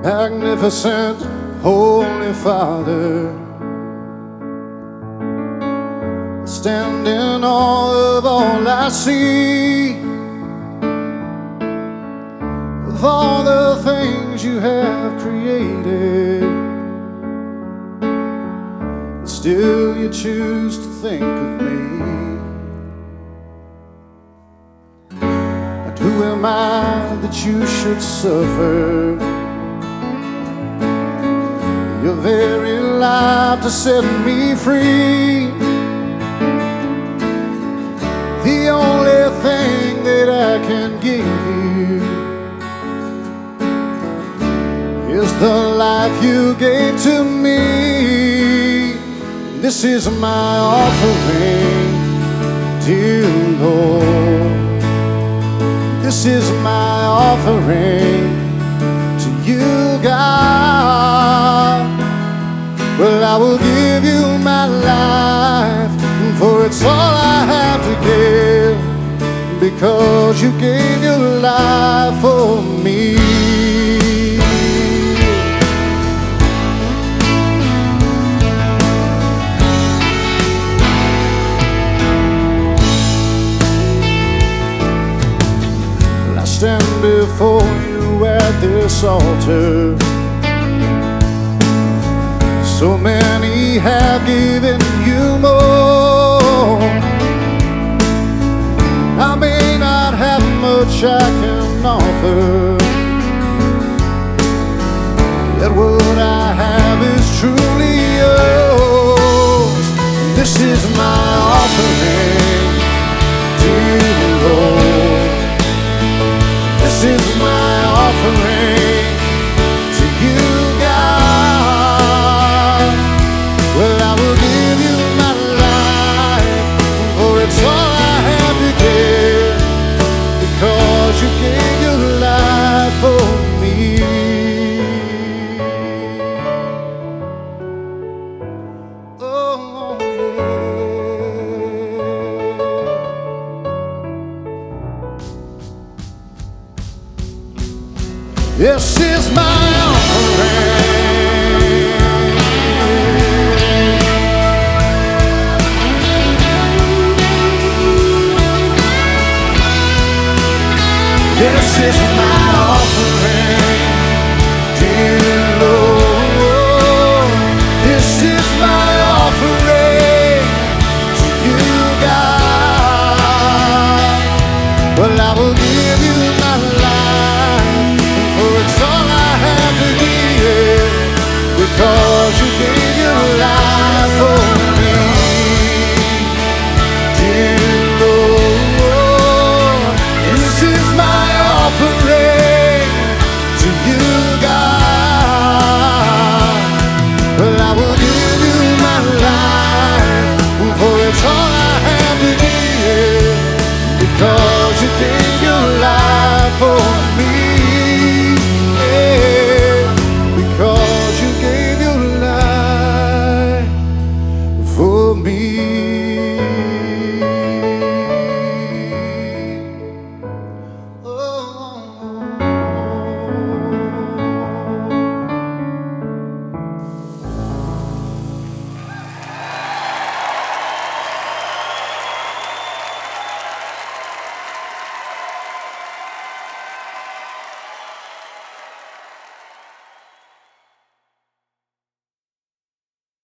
magnificent Holy Father, stand in awe of all I see, of all the things you have created, and still you choose to think of me. And who am I that you should suffer your very life to set me free? The only thing that I can give you is the life you gave to me. This is my offering, dear Lord. This is my offering to you, God. Well, I will give you my life, for it's all I have to give, because you gave your life for me. Well, I stand before you at this altar. So many have given you more. I may not have much I can offer, yet what I have is truly yours. This is my offering, dear Lord. This is my offering to you, God. Well, I will give you my life, for it's all I have to give, because you gave your life for me. Oh, yeah. This is my offering. This is my offering, dear Lord. This is my offering to you, God. Well, I will give you my life, for it's all I have to give, because